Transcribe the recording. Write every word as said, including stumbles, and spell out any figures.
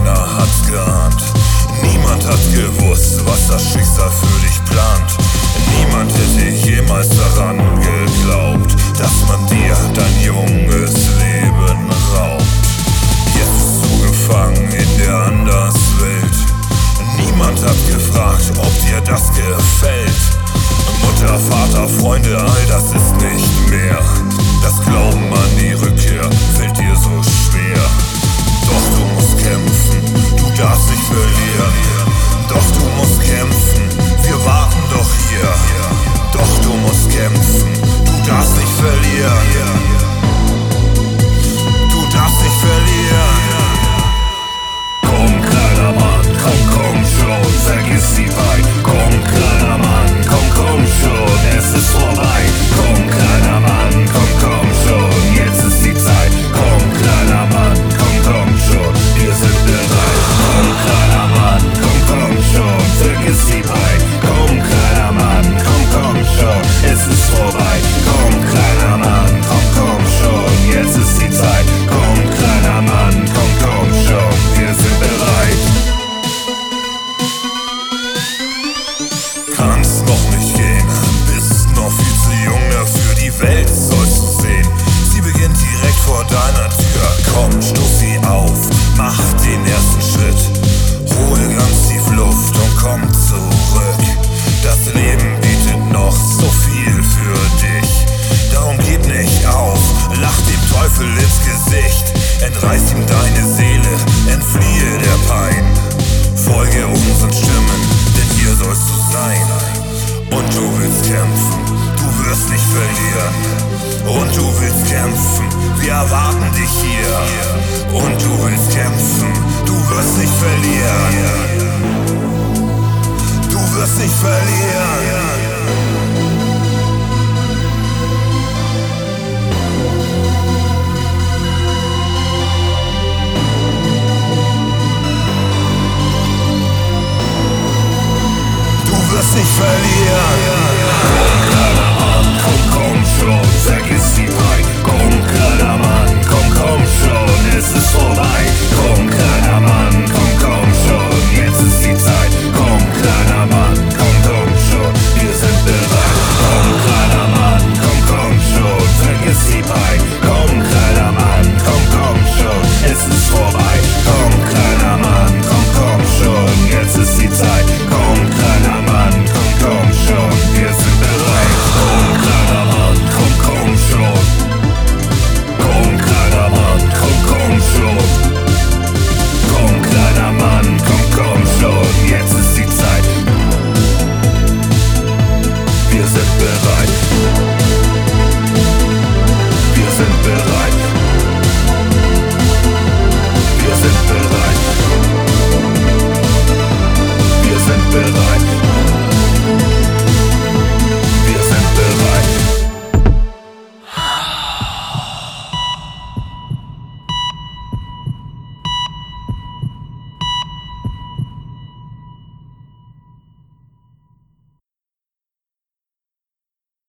keiner hat's geahnt. Niemand hat gewusst, was das Schicksal für dich plant. Niemand hätte jemals daran geglaubt, dass man dir dein junges Leben raubt. Jetzt bist du gefangen in der Anderswelt. Niemand hat gefragt, ob dir das gefällt. Mutter, Vater, Freunde, all das ist nicht mehr. Das Glauben an die Rückkehr fällt dir so schwer. Doch du musst kämpfen, du darfst nicht verlieren. Doch du musst kämpfen, wir warten doch hier. Doch du musst kämpfen, du darfst nicht verlieren. Du darfst nicht verlieren. Komm, kleiner Mann, komm, komm schon, vergiss die Pein. Komm, kleiner Mann, komm, komm schon, es ist vorbei. Komm, kleiner Mann, komm, komm schon, jetzt ist die Zeit. Komm, kleiner Mann, komm, komm schon, wir sind bereit. Komm, kleiner Mann, komm, komm schon, vergiss die Pein. Komm, kleiner Mann, komm, komm schon, es ist vorbei. Komm, kleiner Mann, komm, komm schon, jetzt ist die Zeit. Komm, kleiner Mann, komm, komm schon, wir sind bereit. Kannst noch nicht gehen, bist noch viel zu jung dafür, die Welt sollst du sehen. Sie beginnt direkt vor deiner Tür. Komm, stoß sie auf, mach den ersten Schritt. Hole ganz tief Luft und komm zurück. Das Leben bietet noch so viel für dich. Darum gib nicht auf, lach dem Teufel ins Gesicht. Entreiß ihm deine Seele, entfliehe der Pein. Folge unseren Stimmen, denn hier sollst du sein. Und du willst kämpfen, du wirst nicht verlieren. Und du willst kämpfen, wir erwarten dich hier. Und du willst kämpfen, du wirst nicht verlieren. Du wirst nicht verlieren. Du wirst nicht verlieren. Komm, kleiner Mann, komm, komm schon, vergiss